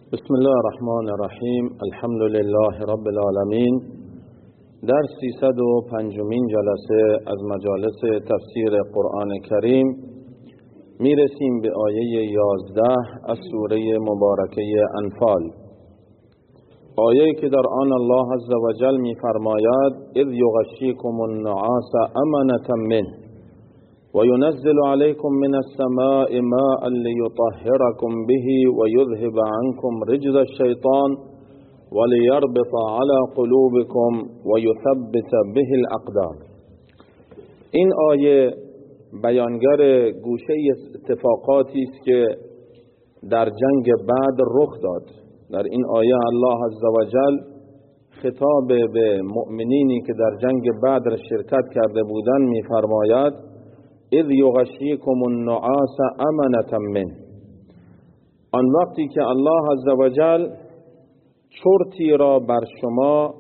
بسم الله الرحمن الرحیم. الحمد لله رب العالمین. در 305مین جلسه از مجالس تفسیر قرآن کریم میرسیم به آیه 11 از سوره مبارکه انفال، آیه که در آن الله عز و جل میفرماید اذ یغشیکم النعاس امنة منه و ینزل علیکم من السماء ماء لیطهرکم به و یذهب عنکم رجز الشیطان ولیربط علی قلوبکم و یثبت به الاقدام. این آیه بیانگر گوشه اتفاقاتی است که در جنگ بدر رخ داد. در این آیه الله عز و جل خطاب به مؤمنینی که در جنگ بدر شرکت کرده بودند میفرماید اذ یغشیکم النعاس امنة منه، آن وقتی که الله عز و جل چرتی را بر شما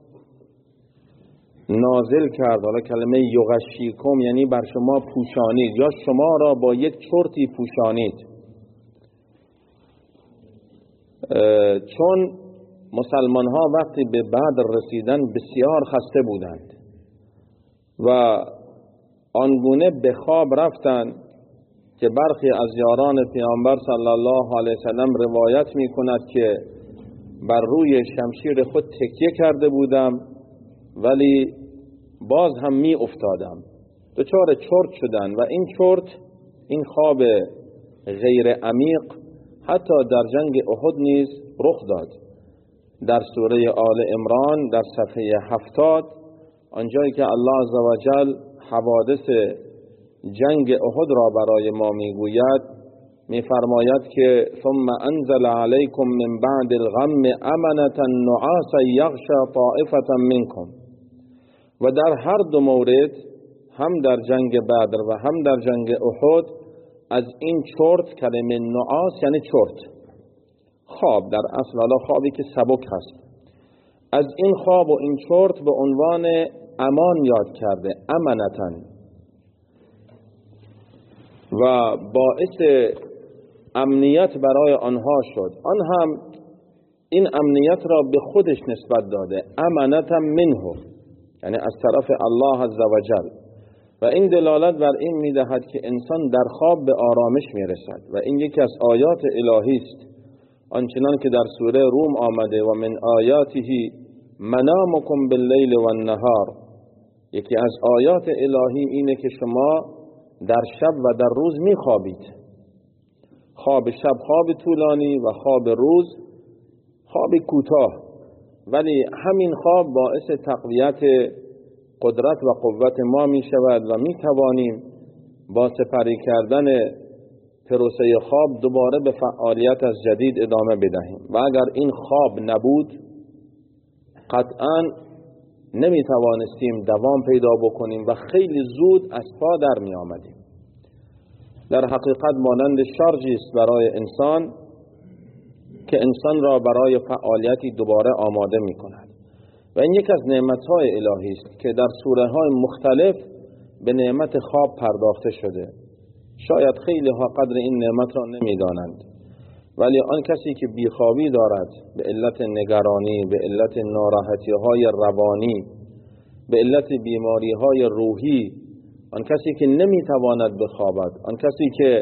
نازل کرد. حالا کلمه یغشیکم یعنی بر شما پوشانید یا شما را با یک چرتی پوشانید، چون مسلمان ها وقتی به بدر رسیدن بسیار خسته بودند و آنگونه به خواب رفتند که برخی از یاران پیامبر صلی الله علیه وسلم روایت می کند که بر روی شمشیر خود تکیه کرده بودم ولی باز هم می افتادم، دچار چرت شدن و این چرت، این خواب غیر عمیق حتی در جنگ احد نیز رخ داد. در سوره آل عمران در صفحه 70 آنجایی که الله عز و جل حوادث جنگ احد را برای ما میگوید میفرماید که ثم انزل علیکم من بعد الغم امنة نعاسا یغشی طائفة منکم، و در هر دو مورد هم در جنگ بدر و هم در جنگ احد از این چرت، کلمه نعاس یعنی چرت، خواب در اصل، حالا خوابی که سبک هست، از این خواب و این چرت به عنوان امان یاد کرده، امنتن، و باعث امنیت برای آنها شد. آن هم این امنیت را به خودش نسبت داده، امنتا منه، یعنی از طرف الله عز و جل، و این دلالت بر این میدهد که انسان در خواب به آرامش میرسد و این یکی از آیات الهی است، آنچنان که در سوره روم آمده و من آیاته منامکم باللیل و النهار. یکی از آیات الهی اینه که شما در شب و در روز میخوابید، خواب شب خواب طولانی و خواب روز خواب کوتاه، ولی همین خواب باعث تقویت قدرت و قوت ما می شود و می توانیم با سپری کردن پروسه خواب دوباره به فعالیت از جدید ادامه بدهیم، و اگر این خواب نبود قطعا نمی توانستیم دوام پیدا بکنیم و خیلی زود از پا در می آمدیم. در حقیقت مانند شارژی است برای انسان که انسان را برای فعالیتی دوباره آماده می کند، و این یک از نعمتهای الهی است که در سوره های مختلف به نعمت خواب پرداخته شده. شاید خیلی ها قدر این نعمت را نمی دانند، ولی آن کسی که بیخوابی دارد به علت نگرانی، به علت ناراحتی های روانی، به علت بیماری های روحی، آن کسی که نمی تواند بخوابد، آن کسی که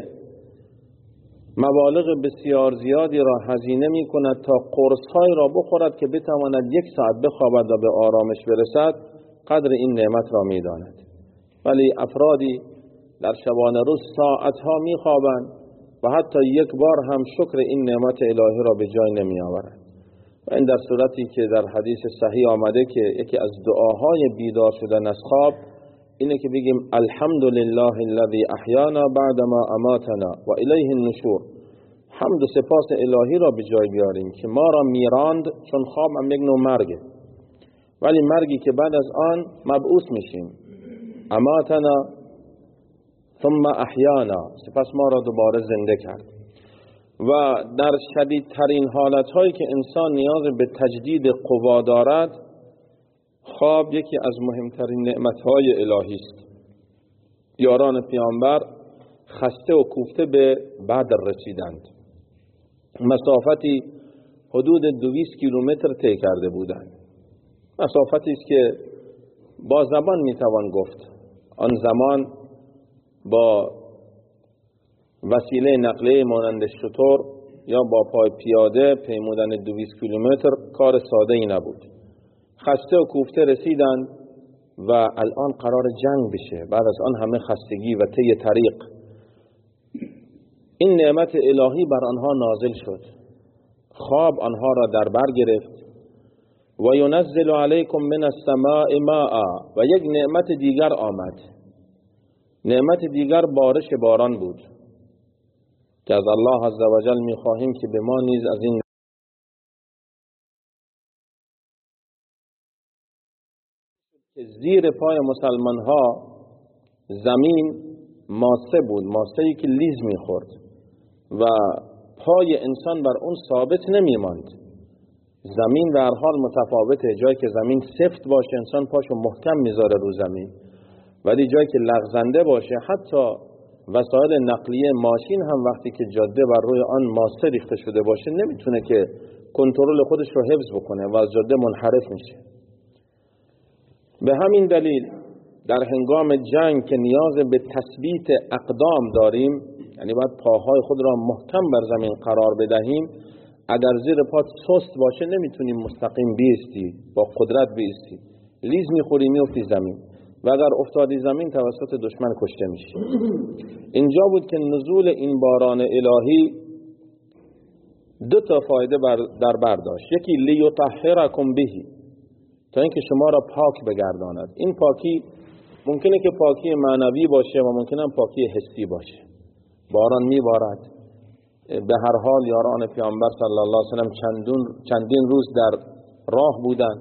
مبالغ بسیار زیادی را هزینه می کند تا قرص‌های را بخورد که بتواند 1 ساعت بخوابد و به آرامش برسد، قدر این نعمت را می داند. ولی افرادی در شبانه روز ساعتها می خوابند و حتی یک بار هم شکر این نعمت الهی را به جای نمی آورند. و این در صورتی که در حدیث صحیح آمده که یکی از دعاهای بیدار شدن از خواب اینه که بگیم الحمدلله الذی احیانا بعد ما اماتنا و الیه النشور. حمد و سپاس الهی را به جای بیاریم که ما را میراند، چون خواب هم یک نوع مرگه، ولی مرگی که بعد از آن مبعوث میشیم. اماتنا ثم احیانا، سپس ما را دوباره زنده کرد. و در شدیدترین حالتهایی که انسان نیاز به تجدید قوا دارد، خواب یکی از مهمترین نعمتهای الهی است. یاران پیامبر خسته و کوفته به بدر رسیدند، مسافتی حدود 200 کیلومتر طی کرده بودند. مسافتی است که با زبان میتوان گفت. آن زمان با وسیله نقلیه مانند شتر یا با پای پیاده پیمودن 200 کیلومتر کار ساده ای نبود. خسته و کوفته رسیدند و الان قرار جنگ بشه. بعد از آن همه خستگی و طی طریق این نعمت الهی بر آنها نازل شد. خواب آنها را در بر گرفت. و ینزل علیکم من السماء ماء، و یک نعمت دیگر آمد. نعمت دیگر بارش باران بود که از الله عزوجل می‌خواهیم که به ما نیز از این زیر پای مسلمان ها زمین ماسه بود، ماسه‌ای که لیز می‌خورد و پای انسان بر اون ثابت نمی‌ماند. زمین به هر حال متفاوته، جایی که زمین سفت باشه انسان پاشو محکم میذاره رو زمین، ولی جایی که لغزنده باشه حتی وسایل نقلیه ماشین هم وقتی که جاده بر روی آن ماسه ریخته شده باشه نمیتونه که کنترل خودش رو حفظ بکنه و از جاده منحرف میشه. به همین دلیل در هنگام جنگ که نیاز به تثبیت اقدام داریم، یعنی باید پاهای خود را محکم بر زمین قرار بدهیم، اگر زیر پات سست باشه نمیتونیم مستقیم بیستی، با قدرت بیستی، لیز میخوری میفتی زمین و اگر افتادی زمین توسط دشمن کشته میشی. اینجا بود که نزول این باران الهی دو تا فایده در بر داشت. یکی لیطهرکم بهی، تا اینکه شما را پاک بگرداند. این پاکی ممکنه که پاکی معنوی باشه و ممکنه هم پاکی حسی باشه. باران میبارد، به هر حال یاران پیامبر صلی الله علیه و سلم چندین روز در راه بودند،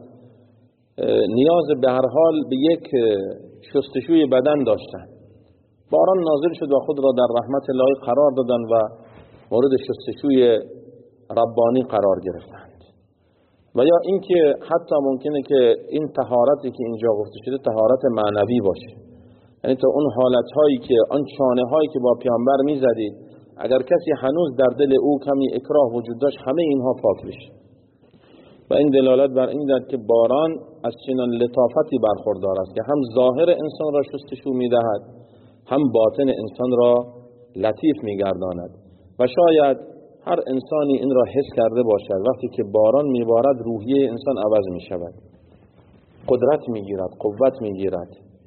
نیاز به هر حال به یک شستشوی بدن داشتند. باران نازل شد و خود را در رحمت الهی قرار دادند و مورد شستشوی ربانی قرار گرفتند. و یا اینکه حتی ممکنه که این طهارتی که اینجا گفته شده طهارت معنوی باشه، یعنی تا اون حالت‌هایی که آن چانه‌هایی که با پیامبر می‌زدید اگر کسی هنوز در دل او کمی اکراه وجود داشت همه اینها پاک بشه. و این دلالت بر این دارد که باران از چنان لطافتی برخوردار است که هم ظاهر انسان را شستشو می‌دهد، هم باطن انسان را لطیف می‌گرداند. و شاید هر انسانی این را حس کرده باشد وقتی که باران میبارد روحیه انسان عوض میشود، قدرت میگیرد، قوت میگیرد.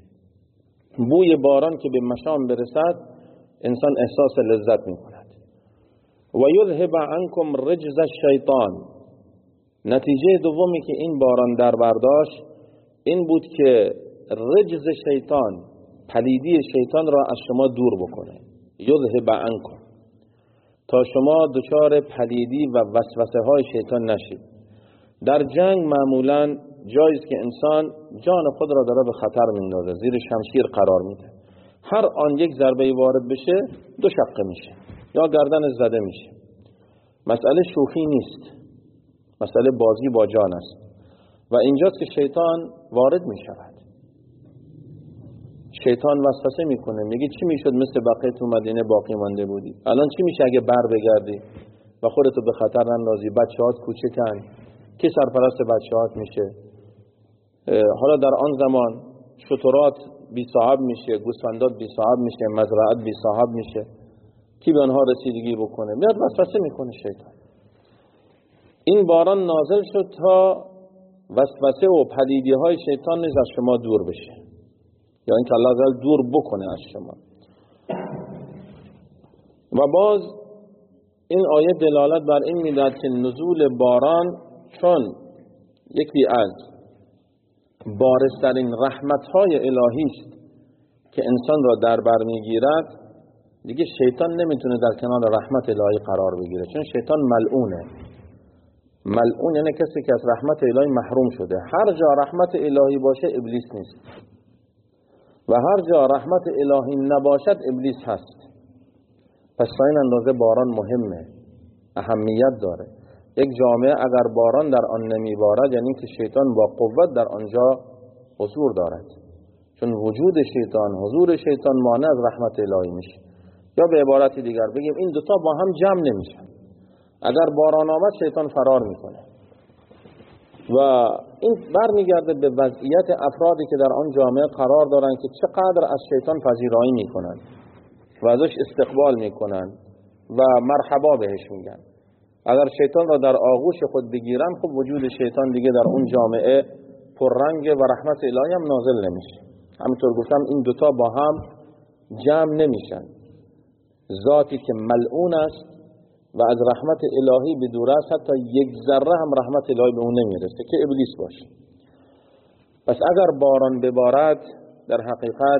بوی باران که به مشام برسد انسان احساس لذت میکند. و یذهب عنکم رجز الشیطان. نتیجه دومی که این باران در برداشت این بود که رجز شیطان، پلیدی شیطان را از شما دور بکنه. یذهب عنکم، تا شما دچار پلیدی و وسوسه های شیطان نشید. در جنگ معمولا جایز که انسان جان خود را داره به خطر میندازه، زیر شمشیر قرار میده. هر آن یک ضربه وارد بشه دو شقه میشه یا گردن زده میشه. مسئله شوخی نیست، مسئله بازی با جان است. و اینجاست که شیطان وارد میشود. شیطان وسوسه میکنه، میگه چی میشد مثل بقیه تو مدینه باقی مانده بودی؟ الان چی میشه اگه بر بگردی و خودتو به خطر نندازی؟ بچه‌هات کوچکن، کی سرپرست بچه‌هات میشه؟ حالا در آن زمان شترات بی صاحب میشه، گوسفندات بی صاحب میشه، مزرعت بی صاحب میشه، کی به آنها رسیدگی بکنه؟ میاد وسوسه میکنه شیطان. این باران نازل شد تا وسوسه و پلیدی های شیطان نیز از شما دور بشه، یا اینکه الله تعالی دور بکنه از شما. و باز این آیه دلالت بر این میداد که نزول باران چون یکی از بارزترین رحمت‌های الهی است که انسان را در بر میگیرد، دیگه شیطان نمیتونه در کنار رحمت الهی قرار بگیره، چون شیطان ملعونه. ملعون یعنی کسی که از رحمت الهی محروم شده. هر جا رحمت الهی باشه ابلیس نیست و هر جا رحمت الهی نباشد ابلیس هست. پس تا این اندازه باران مهمه، اهمیت داره. یک جامعه اگر باران در آن نمیبارد یعنی که شیطان با قوت در آنجا حضور دارد، چون وجود شیطان، حضور شیطان مانع از رحمت الهی میشه. یا به عبارت دیگر بگیم این دوتا با هم جمع نمیشن. اگر باران آمد شیطان فرار میکنه و این برمیگرده به وضعیت افرادی که در آن جامعه قرار دارن که چقدر از شیطان پذیرایی میکنن و ازش استقبال میکنن و مرحبا بهش میگن. اگر شیطان را در آغوش خود بگیرن، خب وجود شیطان دیگه در اون جامعه پررنگ و رحمت الهی هم نازل نمیشه. همونطور گفتم این دوتا با هم جمع نمیشن. ذاتی که ملعون است و از رحمت الهی بدور است، حتی یک ذره هم رحمت الهی به اون نمیرسه که ابلیس باشه. پس اگر باران ببارد، در حقیقت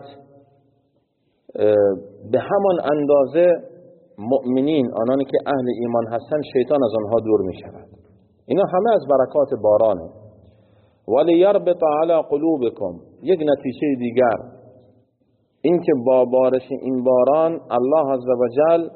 به همان اندازه مؤمنین، آنانی که اهل ایمان هستند، شیطان از آنها دور می شود. اینا همه از برکات بارانه. وَلِيَرْبِطَ عَلَى قُلُوبِكُمْ. یک نتیجه دیگر این که با بارش این باران الله عزوجل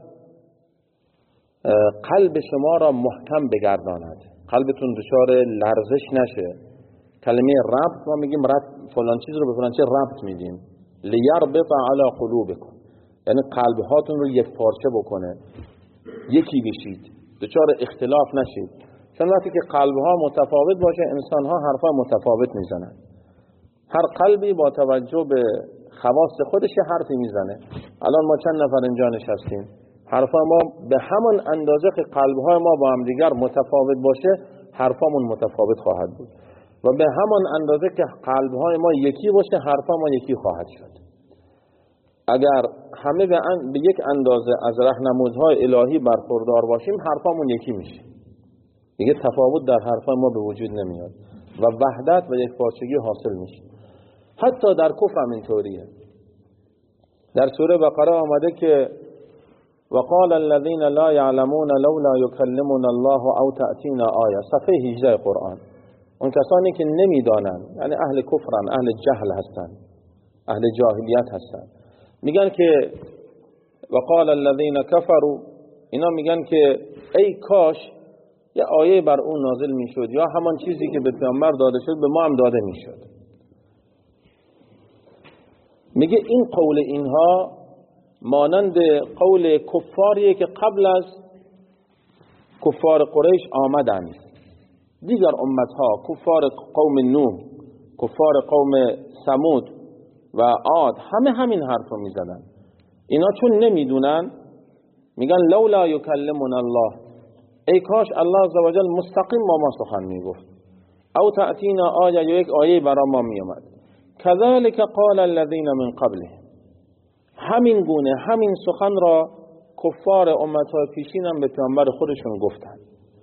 قلب شما را محکم بگرداند، قلبتون دچار لرزش نشه. کلمه ربط ما میگیم ربط، فلان چیز رو به فلان چیز ربط میدیم. لیربط علی قلوبکم، یعنی قلب هاتون رو یک پارچه بکنه، یکی بشید، دچار اختلاف نشید. چون وقتی که قلب ها متفاوت باشه، انسان ها حرفا متفاوت میزنن. هر قلبی با توجه به خواص خودش حرفی میزنه. الان ما چند نفر اینجا نشستیم، حرفا ما به همان اندازه که قلب‌های ما با هم دیگر متفاوت باشه، حرفامون متفاوت خواهد بود و به همان اندازه که قلب‌های ما یکی باشه، حرفا ما یکی خواهد شد. اگر همه به یک اندازه از راهنمودهای الهی برخوردار باشیم، حرفامون یکی میشه، دیگه تفاوت در حرفای ما به وجود نمیاد و وحدت و یک پارچگی حاصل میشه. حتی در کفر هم اینطوریه. در سوره بقره آمده که وقال الذين لا يعلمون لولا يكلمنا الله او تأتينا آیه، صفحه 18 قرآن. اون کسانی که نمیدانن، یعنی اهل کفرن، اهل جهل هستن، اهل جاهلیت هستن، میگن که وقال الذين كفروا، اینا میگن که ای کاش یه آیه بر اون نازل میشد، یا همان چیزی که به پیامبر داده شد به ما هم داده میشد. میگه این قول اینها مانند قول کفاریه که قبل از کفار قریش آمدند. دیگر امتها، کفار قوم نوح، کفار قوم ثمود و عاد، همه همین حرف رو میزدن. اینا چون نمیدونن میگن لولا یکلمنا الله، ای کاش الله عزوجل مستقیم با ما سخن میگفت، او تأتینا آیه، یک آیه برا ما میامد. کذالک قال الذین من قبله، همین گونه همین سخن را کفار امتهای پیشین هم به پیامبر خودشون گفتن.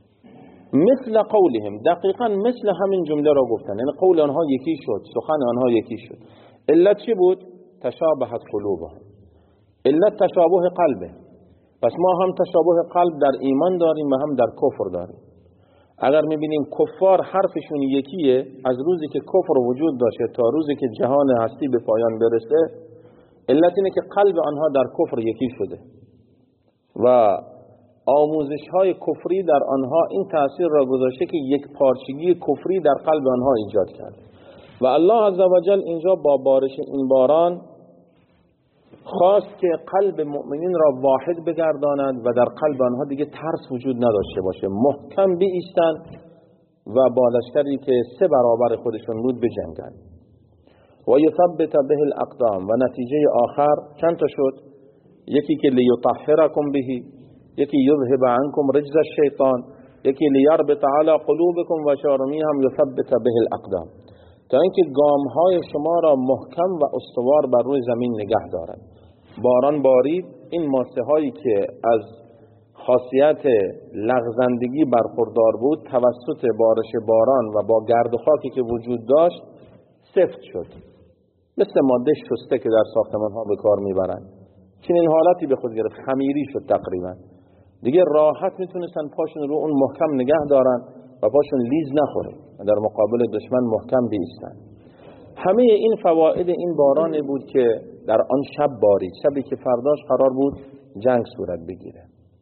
مثل قولهم، دقیقا مثل همین جمله را گفتن، یعنی قول آنها یکی شد، سخن آنها یکی شد. علت چی بود؟ تشابهت قلوبهم، علت تشابه قلبه. پس ما هم تشابه قلب در ایمان داریم و هم در کفر داریم. اگر میبینیم کفار حرفشون یکیه، از روزی که کفر وجود داشته تا روزی که جهان هستی به پایان برسه، علت اینه که قلب آنها در کفر یکی شده و آموزش های کفری در آنها این تأثیر را گذاشته که یک پارچگی کفری در قلب آنها ایجاد کرد. و الله عزوجل اینجا با بارش این باران خواست که قلب مؤمنین را واحد بگرداند و در قلب آنها دیگه ترس وجود نداشته باشه، محکم بایستن و با لشکری که 3 برابر خودشون بود بجنگن. و یثبت به الاقدام، و نتیجه آخر چند تا شد؟ یکی که لیطهرکم بهی، یکی یذهب عنکم رجز الشیطان، یکی لیربط علی قلوبکم و چهارمی هم یثبت به الاقدام، تا اینکه گامهای شما را محکم و استوار بر روی زمین نگه دارد. باران بارید، این ماسه هایی که از خاصیت لغزندگی برخوردار بود توسط بارش باران و با گرد و خاکی که وجود داشت سفت شد، مثل ماده شسته که در ساختمان ها به کار میبرن. چنین حالتی به خود گرفت، خمیری شد تقریبا. دیگه راحت میتونستن پاشون رو اون محکم نگه دارن و پاشون لیز نخوره و در مقابل دشمن محکم بیستن. همه این فواید این باران بود که در آن شب بارید، شبی که فرداش قرار بود جنگ صورت بگیره.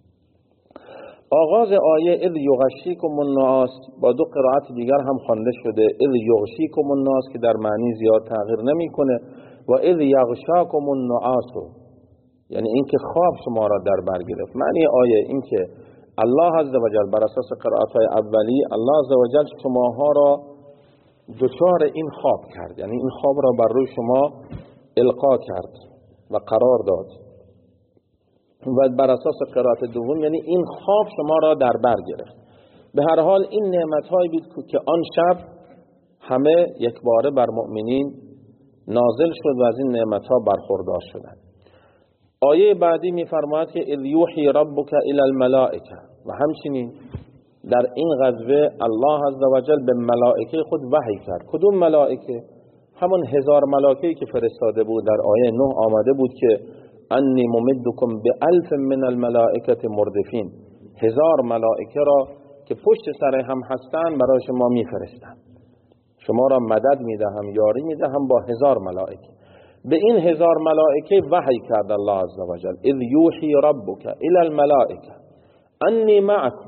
آغاز آیه اذ یغشیکم النعاس با 2 قرائت دیگر هم خوانده شده، اذ یغشیکم النعاس که در معنی زیاد تغییر نمیکنه، و اذ یغشاکم النعاس، یعنی اینکه خواب شما را در بر گرفت. معنی آیه این که الله عزوجل بر اساس قرائت‌های اولی، الله عزوجل شماها را دچار این خواب کرد، یعنی این خواب را بر روی شما القا کرد و قرار داد. و بر اساس قرائت دوم یعنی این خواب شما را در بر گرفت. به هر حال این نعمت‌هایی بود که آن شب همه یک باره بر مؤمنین نازل شد و از این نعمت‌ها برخوردار شدند. آیه بعدی می‌فرماید که اذ یوحی ربک الی الملائکه، و همچنین در این غزوه الله عزوجل به ملائکه خود وحی کرد. کدوم ملائکه؟ همون 1000 ملائکه‌ای که فرستاده بود در آیه 9 آمده بود که انی ممدکم ب1000 من الملائکه مردفین، 1000 ملائکه را که پشت سر هم هستند برای شما میفرستند، شما را مدد میدهم، یاری میدهم با 1000 ملائکه. به این 1000 ملائکه وحی کرد الله عزوجل اذ یوحی ربک الی الملائکه انی معکم.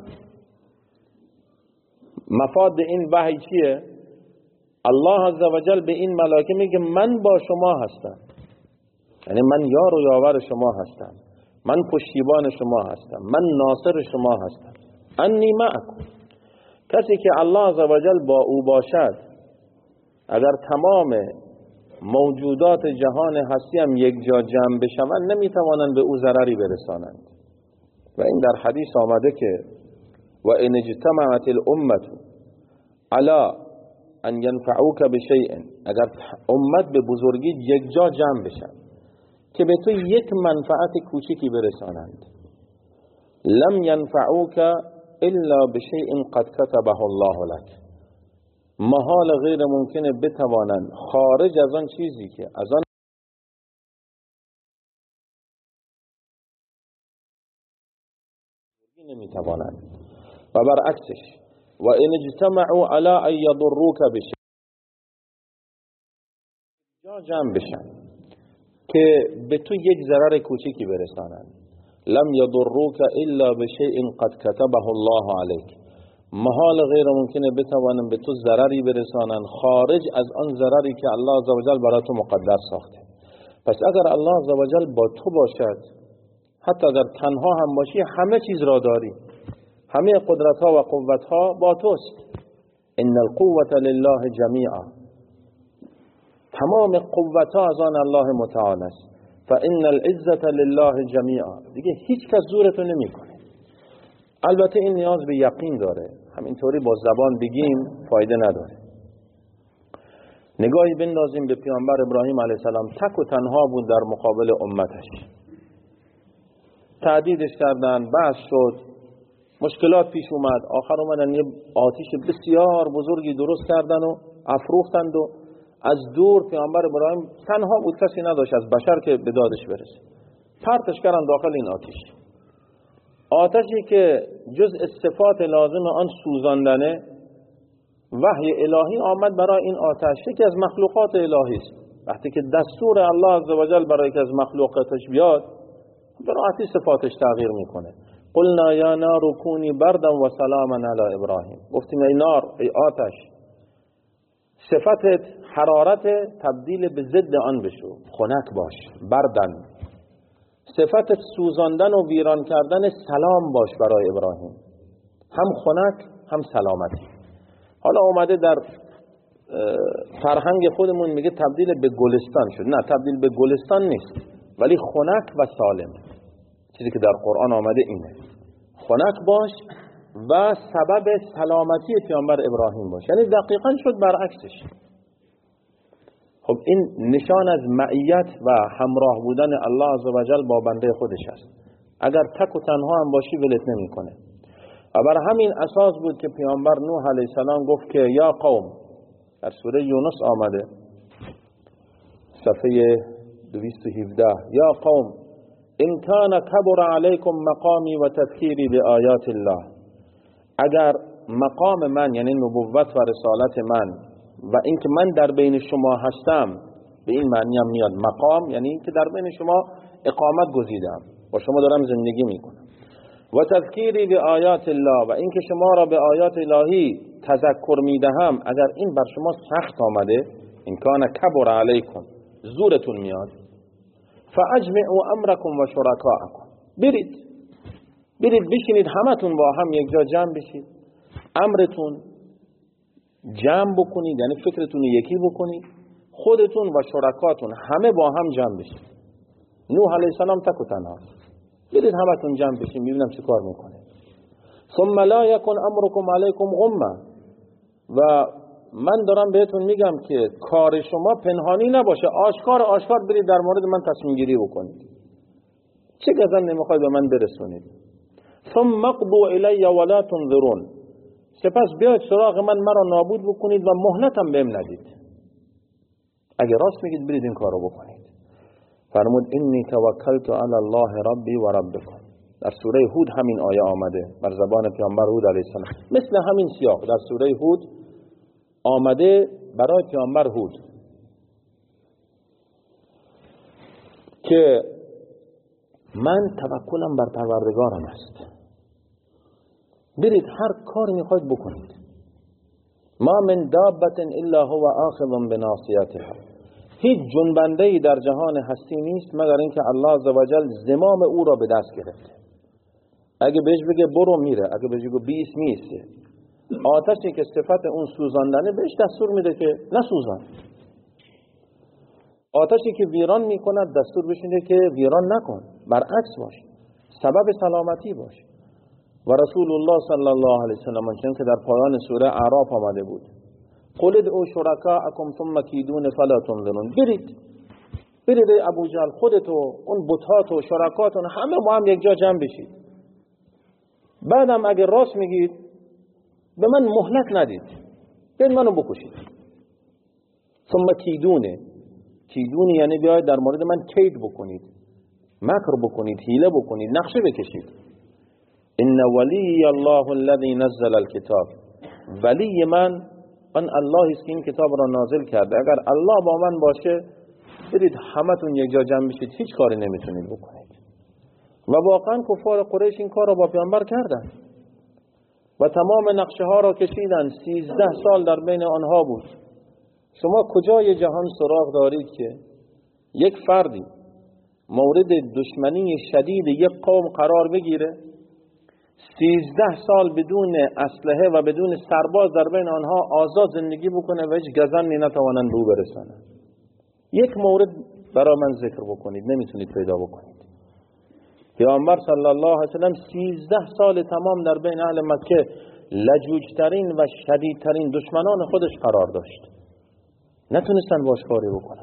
مفاد این وحی چیه؟ الله عزوجل به این ملائکه میگه من با شما هستم، یعنی من یار و یاور شما هستم، من پشتیبان شما هستم، من ناصر شما هستم. انی معکم. کسی که الله عزوجل با او باشد، اگر تمام موجودات جهان هستی هم یک جا جمع بشوند نمیتوانند به او ضرری برسانند. و این در حدیث آمده که و ان اجتمعت الامه علی ان ينفعوك بشیء، اگر امت به بزرگی یک جا جمع بشن که به تو یک منفعت کوچکی برسانند، لم ينفعوك الا بشیء قد كتبه الله لك، محال غیر ممکنه بتوانند خارج از آن چیزی که از آن نمیتوانند. و برعکسش و ان اجتمعوا علی ان یضروک بشیء، جا جمع بشن که به تو یک ضرر کوچکی برسانند، لم یضروک الا بشیء قد كتبه الله علیک، محال غیر ممکنه بتوانند به تو ضرری برسانند خارج از آن ضرری که الله عزوجل برای تو مقدر ساخته. پس اگر الله عزوجل با تو باشد، حتی اگر تنها هم باشی، همه چیز را داری، همه قدرت ها و قوت ها با توست. ان القوة لله جمیعا، تمام قوت ها از آن الله متعال است. فان العزة لله جمیعا، دیگه هیچ کس زورتو نمیکنه. البته این نیاز به یقین داره، همینطوری با زبان بگیم فایده نداره. نگاهی بندازیم به پیامبر ابراهیم علیه السلام، تک و تنها بود در مقابل امتش، تهدیدش کردن، بحث شد، مشکلات پیش اومد، آخر اومدن یه آتش بسیار بزرگی درست کردن و افروختند و از دور پیامبر ابراهیم تنها بود، کسی نداشت از بشر که به دادش برسه، پرتش کردن داخل این آتشی که جز صفات لازم آن سوزاندنه، وحی الهی آمد برای این آتش، یکی از مخلوقات الهی است. وقتی که دستور الله عزوجل برای یکی از مخلوقاتش بیاد، براحتی صفاتش تغییر میکنه. قلنا یا نار کونی بردا و سلاما علی ابراهیم، گفتیم ای نار، ای آتش، صفتت حرارت تبدیل به ضد آن بشو، خنک باش، بردن. صفت سوزاندن و ویران کردن سلام باش برای ابراهیم، هم خنک هم سلامتی. حالا اومده در فرهنگ خودمون میگه تبدیل به گلستان شد، نه، تبدیل به گلستان نیست، ولی خنک و سالم. چیزی که در قرآن آمده اینه، خنک باش و سبب سلامتی پیامبر ابراهیم باش، یعنی دقیقاً شد برعکسش. خب این نشان از معیت و همراه بودن الله عزوجل با بنده خودش است. اگر تک و تنها هم باشی ولت نمیکنه. و بر همین اساس بود که پیامبر نوح علیه السلام گفت که یا قوم، در سوره یونس آمده صفحه 217، یا قوم ان کان کبر علیکم مقامی و تذکیری بآیات الله، اگر مقام من یعنی نبوت و رسالت من و اینکه من در بین شما هستم، به این معنی هم میاد مقام یعنی که در بین شما اقامت گزیدم، با شما دارم زندگی میکنم، و تذکیری به آیات الله، و اینکه شما را به آیات الهی تذکر میدهم، اگر این بر شما سخت آمده، این کان کبر علیکم، زورتون میاد، فاجمعوا امرکم و شرکاءکم، برید برید بشینید همتون با هم یک جا جمع بشید، امرتون جمع بکنید، یعنی فکرتون یکی بکنید، خودتون و شرکاتون همه با هم جمع بشید. نوح علیه السلام تک و تنها، برید همتون جمع بشید ببینم چه کار میکنه. ثم لا یکن امرکم علیکم غمه، و من دارم بهتون میگم که کار شما پنهانی نباشه، آشکار برید در مورد من تصمیم گیری بکنید. چه گزن نمیخواید به من برسونید؟ ثم اقضوا الی ولا تنظرون، سپس بیاید سراغ من، مرا نابود بکنید و مهلتم بهم ندید. اگه راست میگید برید این کارو بکنید. فرمود انی توکلت علی الله ربی و ربکم. در سوره هود همین آیه آمده بر زبان پیامبر هود علیه السلام، مثل همین سیاق در سوره هود آمده برای پیامبر هود که من توکلم بر پروردگارم است، برید هر کار میخواید بکنید. ما من دابت الا هو آخذ بناصیتها، هیچ جنبنده‌ای در جهان هستی نیست مگر اینکه الله عزوجل زمام او را به دست گرفته. اگه بهش بگه برو میره، اگه بهش بگه بیس میسته. آتشی که صفت اون سوزاندنه بهش دستور میده که نسوزان. آتشی که ویران میکند دستور بهش میده که ویران نکن، برعکس باش، سبب سلامتی باش. و رسول الله صلی الله علیه وسلم چون که در پایان سوره اعراف آمده بود، قل ادعوا شرکاءکم ثم کیدون فلا تنظرون، برید ابو جهل، خودت و اون بتات و شرکاتون همه با هم یک جا جمع بشید، بعدم اگه راست میگید به من مهلت ندید، برید منو بکشید. ثم کیدون یعنی بیاید در مورد من کید بکنید، مکر بکنید، حیله بکنید، نقشه بکشید. ان ولی الله الذي نزل الكتاب، ولی من آن الله است که این کتاب را نازل کرده. اگر الله با من باشه برید همتون یک جا جمع بشید، هیچ کاری نمیتونید بکنید. و واقعا کفار قریش این کار را با پیامبر کردن و تمام نقشه ها را کشیدن. 13 سال در بین آنها بود. شما کجای جهان سراغ دارید که یک فردی مورد دشمنی شدید یک قوم قرار بگیره، 13 سال بدون اسلحه و بدون سرباز در بین آنها آزاد زندگی بکنه و هیچ گزنی نتوانند رو برسانند؟ یک مورد برای من ذکر بکنید، نمیتونید پیدا بکنید. پیامبر صلی الله علیه و سلم 13 سال تمام در بین اهل مکه لجوجترین و شدیدترین دشمنان خودش قرار داشت، نتونستن باش کاری بکنن.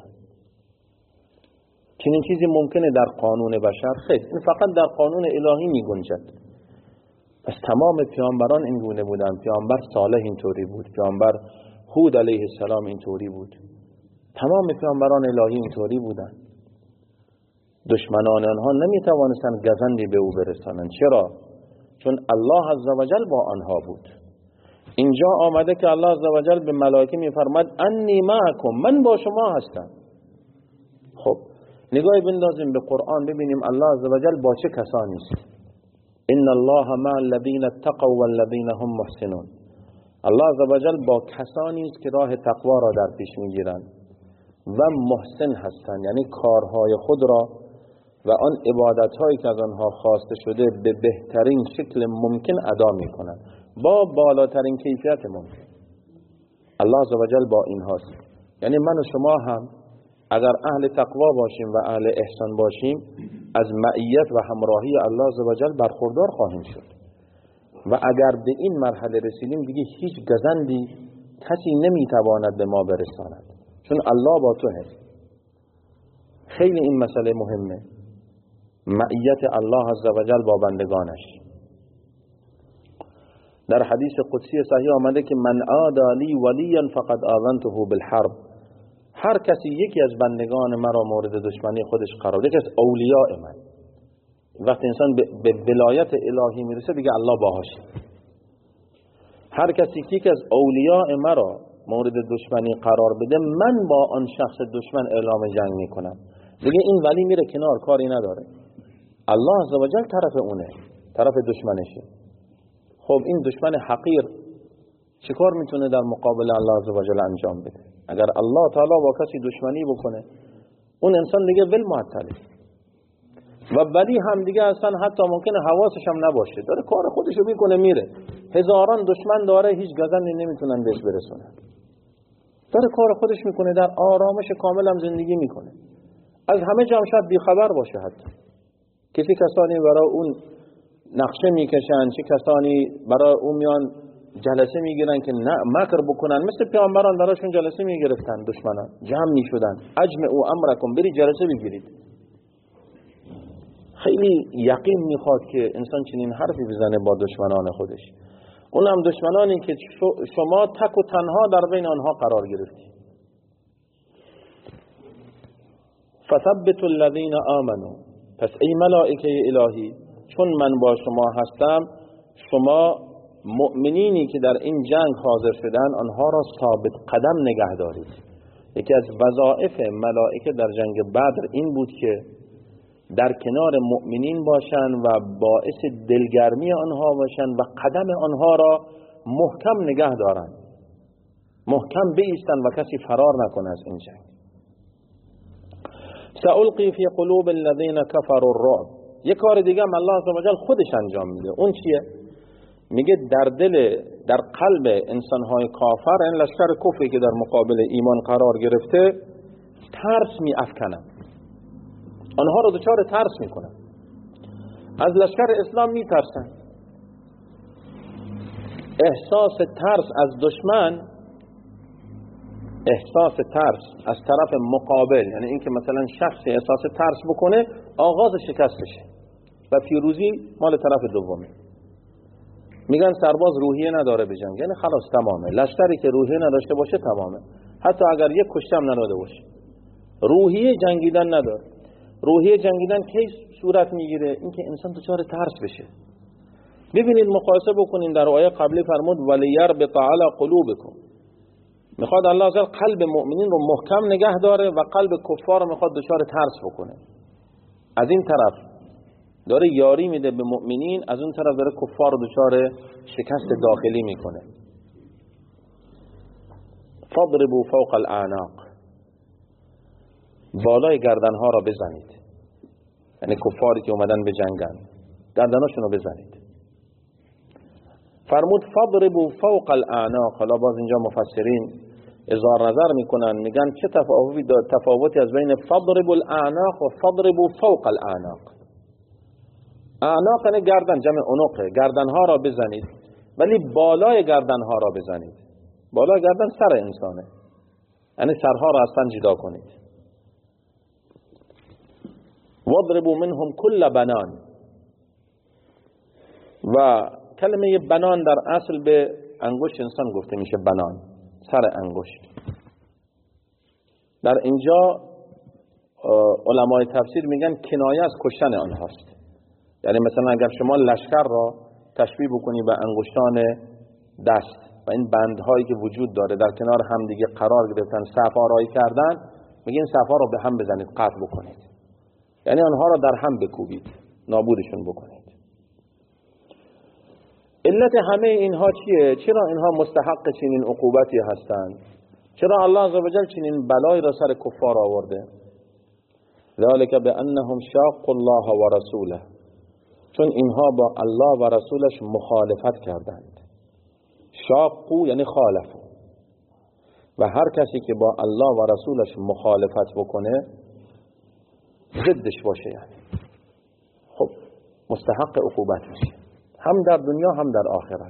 چنین چیزی ممکنه در قانون بشر؟ خیر، این فقط در قانون الهی می گنجد. پس تمام پیامبران این گونه بودن. پیامبر صالح اینطوری بود، پیامبر هود علیه السلام اینطوری بود، تمام پیامبران الهی اینطوری بودن. دشمنان آنها نمیتوانستند گزندی به او برسانند. چرا؟ چون الله عزوجل با آنها بود. اینجا آمده که الله عزوجل به ملائکه میفرماد انی معکم، من با شما هستم. خب نگاهی بندازیم به قرآن ببینیم الله عزوجل با چه کسانی است. ان الله مع الذین اتقوا والذین هم محسنون. الله عزوجل با کسانی است که راه تقوا را در پیش میگیرند و محسن هستند، یعنی کارهای خود را و آن عبادت‌هایی که از آنها خواسته شده به بهترین شکل ممکن ادا می‌کنند، با بالاترین کیفیت ممکن. الله عزوجل با این هاست. یعنی من و شما هم اگر اهل تقوا باشیم و اهل احسان باشیم از معیت و همراهی الله عزوجل برخوردار خواهیم شد. و اگر به این مرحله رسیدیم دیگه هیچ گزندی کسی نمیتواند به ما برساند، چون الله با تو هست. خیلی این مسئله مهمه، معیت الله عزوجل با بندگانش. در حدیث قدسی صحیح آمده که من عادی ولیا فقد آذنته بالحرب. هر کسی یکی از بندگان مرا مورد دشمنی خودش قرار بده، یکی از اولیاء من. وقتی انسان به ولایت الهی میرسه دیگه الله باهاشه. هر کسی که یکی از اولیاء مرا مورد دشمنی قرار بده من با آن شخص دشمن اعلام جنگ میکنم. دیگه این ولی میره کنار، کاری نداره. الله عزوجل طرف اونه، طرف دشمنشه. خب این دشمن حقیر چیکار میتونه در مقابل الله عزوجل انجام بده؟ اگر الله تعالی با کسی دشمنی بکنه اون انسان دیگه ول معطله. و ولی هم دیگه اصلا حتی ممکنه حواسش هم نباشه، داره کار خودشو میکنه میره، هزاران دشمن داره، هیچ گزندی نمیتونن بهش برسونن، داره کار خودش میکنه، در آرامش کامل هم زندگی میکنه، از همه جا شاید بیخبر باشه. حتی کسانی برای اون نقشه میکشن، چه کسانی برای اون میان جلسه میگیرن که نه مکر بکنن، مثل پیامبران براشون جلسه میگرفتن، دشمنان جمع میشدن، اجمعوا امرکم، برید جلسه بگیرید. خیلی یقین میخواد که انسان چنین حرفی بزنه با دشمنان خودش، اونم دشمنانی که شما تک و تنها در بین آنها قرار گرفتی. فثبتوا الذین آمنوا، پس ای ملائکه الهی چون من با شما هستم، شما مؤمنینی که در این جنگ حاضر شدن آنها را ثابت قدم نگه دارید. یکی از وظایف ملائکه در جنگ بدر این بود که در کنار مؤمنین باشن و باعث دلگرمی آنها باشن و قدم آنها را محکم نگه دارن، محکم بایستن و کسی فرار نکنه از این جنگ. سألقی فی قلوب الذین کفروا الرعب، یک کار دیگه هم الله عزوجل خودش انجام میده. اون چیه؟ میگه در قلب انسانهای کافر، این لشکر کفری که در مقابل ایمان قرار گرفته، ترس می افکنن، آنها رو دچار ترس میکنن، از لشکر اسلام میترسن. احساس ترس از دشمن، احساس ترس از طرف مقابل، یعنی اینکه مثلا شخصی احساس ترس بکنه، آغاز شکستشه و پیروزی مال طرف دومه. میگن سرباز روحیه نداره به جنگ، یعنی خلاص تمامه. لشکری که روحیه نداشته باشه تمامه، حتی اگر یک کشته هم نداده باشه، روحیه جنگیدن نداره. روحیه جنگیدن کی صورت میگیره؟ اینکه انسان دچار ترس بشه. ببینید مقایسه بکنین، در آیه قبلی فرمود ولیربط علی قلوبکم، میخواد الله عزوجل قلب مؤمنین رو محکم نگه داره و قلب کفار رو میخواد دچار ترس بکنه. از این طرف داره یاری میده به مؤمنین، از اون طرف داره کفار رو دچار شکست داخلی میکنه. فاضربوا فوق الاعناق، بالای گردنها را بزنید، یعنی کفاری که اومدن به جنگن گردناشون رو بزنید. فرمود فاضربوا فوق الاعناق. حالا باز اینجا مفسرین اظهار نظر میکنن، میگن چه تفاوتی از بین فاضربوا الاعناق و فاضربوا فوق الاعناق. اعناق یعنی گردن، جمع عنقه، گردنها را بزنید، ولی بالای گردنها را بزنید. بالای گردن سر انسانه، یعنی سرها را از تن جدا کنید. واضربوا منهم كل بنان، و کلمه بنان در اصل به انگشت انسان گفته میشه، بنان سر انگشت. در اینجا علمای تفسیر میگن کنایه از کشتن آنهاست. یعنی مثلا اگر شما لشکر را تشبیه بکنی به انگشتان دست و این بندهایی که وجود داره در کنار هم دیگه قرار گرفتن، صف آرایی کردن، میگه این صف‌ها را به هم بزنید، قطع بکنید، یعنی آنها را در هم بکوبید، نابودشون بکنید. علت همه اینها چیه؟ چرا اینها مستحق چنین عقوبتی هستند؟ چرا الله عزوجل چنین بلایی را سر کفار آورده؟ ذالک بانهم شاقوا الله و رسوله، چون اینها با الله و رسولش مخالفت کردند. شاقوا یعنی خالفوا، و هر کسی که با الله و رسولش مخالفت بکنه، ضدش باشه، یعنی خب مستحق عقوبت میشه، هم در دنیا هم در آخرت.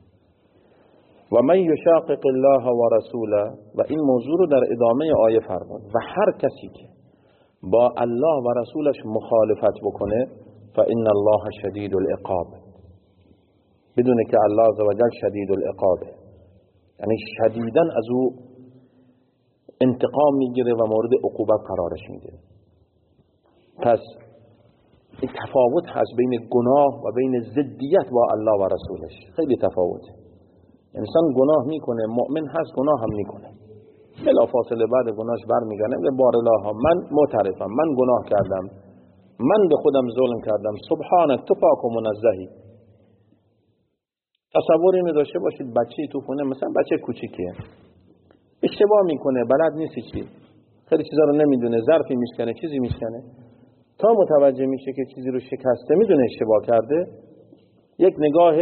و من یشاقق الله و رسوله، و این موضوع رو در ادامه آیه فرمود، و هر کسی که با الله و رسولش مخالفت بکنه، فإن الله شدید العقاب، بدونه که الله عزوجل شدید العقاب، یعنی شدیداً از او انتقام میگیره و مورد عقوبت قرارش میده. پس این تفاوت هست بین گناه و بین ضدیت با الله و رسولش، خیلی تفاوته. انسان گناه میکنه، مؤمن هست، گناه هم میکنه، بلا فاصله بعد گناهش برمیگرده به بار الله، من معترفم، من گناه کردم، من به خودم ظلم کردم، سبحانک تو پاک و منزهی. تصوری می داشته باشید بچه تو خونه، مثلا بچه کوچیکه، اشتباه میکنه، بلد نیست چی، خیلی چیزا رو نمیدونه، ظرفی میشکنه، چیزی میشکنه، تا متوجه میشه که چیزی رو شکسته، میدونه اشتباه کرده، یک نگاه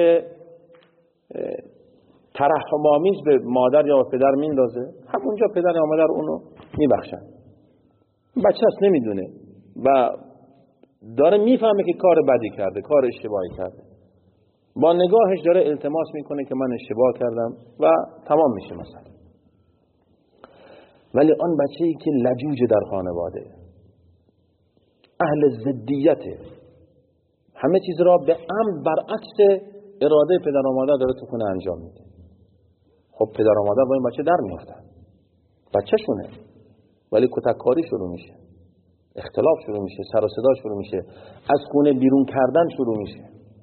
ترحم‌آمیز به مادر یا پدر میندازه، همونجا پدر یا مادر اونو میبخشن. بچه اصلا نمیدونه و داره میفهمه که کار بدی کرده، کار اشتباهی کرده، با نگاهش داره التماس میکنه که من اشتباه کردم و تمام میشه مثلا. ولی آن بچه‌ای که لجوج در خانواده، اهل ضدیته، همه چیز را به عمد برعکس اراده پدر و مادر داره تو خونه انجام میده، خب پدر و مادر با این بچه در میافتن، بچه‌شونه، ولی کتککاری شروع میشه، اختلاف شروع میشه، سر و صدا شروع میشه، از خونه بیرون کردن شروع میشه.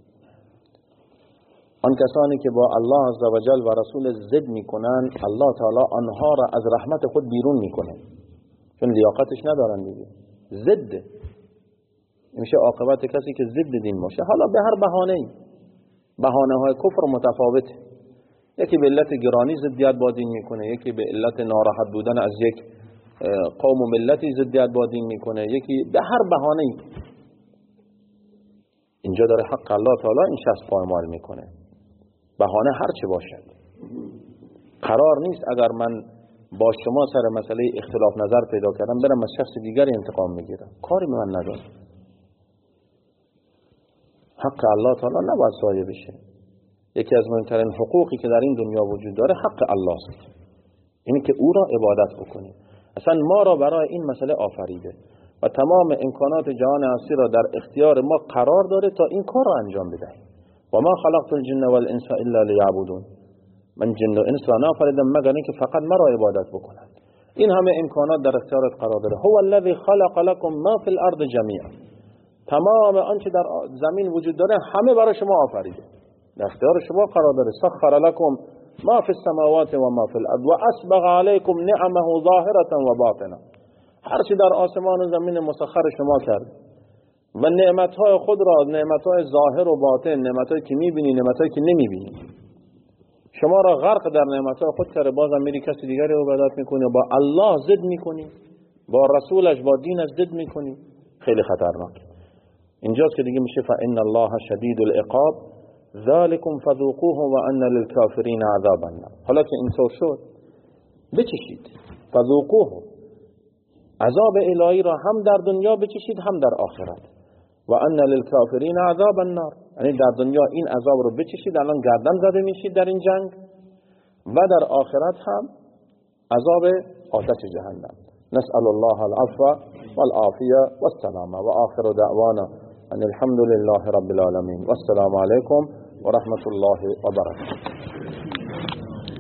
آن کسانی که با الله عزوجل و رسول ضد میکنن، الله تعالی آنها را از رحمت خود بیرون میکنه، چون لیاقتش ندارن دیگه. ضد میشه عاقبت کسی که ضد دین باشه، حالا به هر بهانه‌ای. بهانه‌های کفر متفاوته، یکی به علت گرانی ضدیت با دین میکنه، یکی به علت ناراحت بودن از یک قوم و ملتی ضدیت با دین میکنه، یکی به هر بهانه‌ای. اینجا داره حق الله تعالی این شخص پایمال میکنه، بهانه هر چه باشد. قرار نیست اگر من با شما سر مسئله اختلاف نظر پیدا کردم برم از شخص دیگری انتقام میگیرم، کاری من ندارم. حق الله تعالی نباید ضایع بشه. یکی از مهمترین حقوقی که در این دنیا وجود داره حق الله است، اینی که او را عبادت بکنیم. اصلا ما را برای این مسئله آفریده و تمام امکانات جهان هستی را در اختیار ما قرار داره تا این کار را انجام بدهیم. و ما خلقت الجن والانس الا لیعبدون، من جن و انس را نآفریدم مگر اینکه فقط مرا عبادت بکنند. این همه امکانات در اختیارت قرار داره. هو الذی خلق لكم ما فی الارض جمیعا، تمام آنچه در زمین وجود داره همه برای شما آفریده، در اختیار شما قرار داره. سخر لكم ما فی السماوات و ما فی الارض و اسبغ علیکم نعمه ظاهرة و باطنه، هر چی در آسمان و زمین مسخر شما کرد و نعمتهای خود را، نعمتهای ظاهر و باطن، نعمتهایی که میبینی، نعمتهایی که نمیبینی، شما را غرق در نعمتهای خود کرده، بازم میری کسی دیگری عبادت میکنی، با الله ضد میکنی، با رسولش، با دینش ضد میکنی، خیلی خطرناک. اینجاست که دیگه میشه فإن الله شدید العقاب ذالکم فذوقوه و ان للکافرین عذاب النار. حالا که اینطور شد بچشید، فذوقوه، عذاب الهی را هم در دنیا بچشید هم در آخرت. و ان للکافرین عذاب النار، یعنی در دنیا این عذاب رو بچشید، الان گردن زده میشید در این جنگ، و در آخرت هم عذاب آتش جهنم. نسأل الله العفو والعافیه والسلامه و آخر دعوانا ان الحمد لله رب العالمین و السلام علیکم و رحمت الله و برکاته.